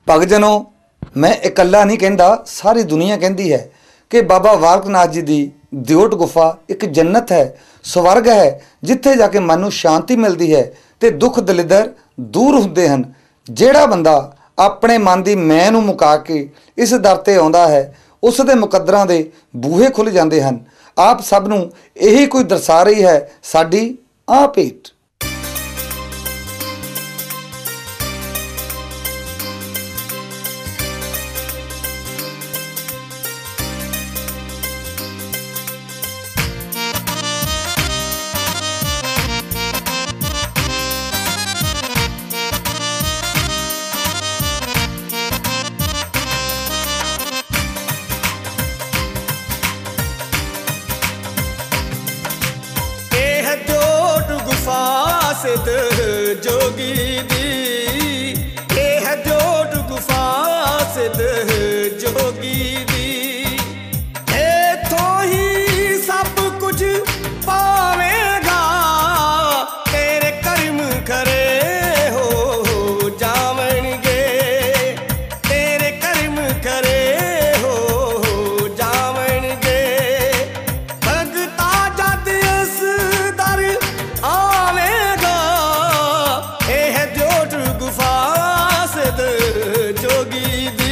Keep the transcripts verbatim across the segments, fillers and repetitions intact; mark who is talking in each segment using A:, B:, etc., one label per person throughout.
A: भगजनों, मैं इकल्ला नहीं कहता, सारी दुनिया कहती है कि बाबा बालक नाथ जी की दिओट गुफा एक जन्नत है, स्वर्ग है, जिथे जाके मन नूं शांति मिलती है ते दुख दलिदर दूर हुंदे हन। जिहड़ा बंदा अपने मन की मैं नूं मुका के इस दर ते आउंदा है, उस दे मुकद्दरां दे बूहे खुल जाते हैं। आप सब नूं यही कोई दर्शा रही है साडी आ भेट।
B: फासिद जोगी दी ये है जोड़ गुफासिद जोगी दी, इथों ही सब कुछ पावेगा, तेरे कर्म करे हो जावणगे, तेरे कर्म करे हो जावणगे। भगता जद इस दर आवेगा, यह जोट गुफा सिद जोगी दी।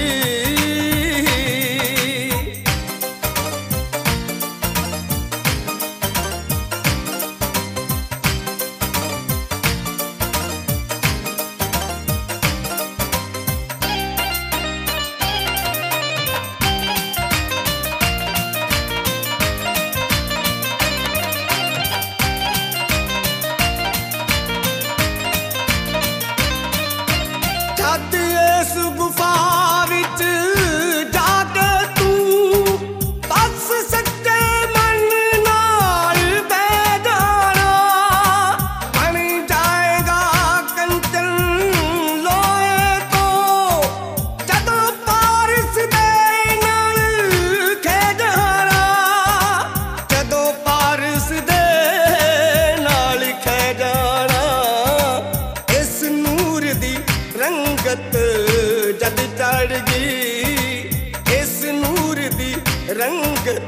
B: जद इस गुफा विच जाके तू बस सच्चे मन नाल बैठ जाना, बन जाएगा कंचन लोहे तो, जदों पारस दे नाल खेड हारा, जदों पारस दे नाल खेड जाना। इस नूर दी रंगत जद चढ़ गई, इस नूर दी रंगत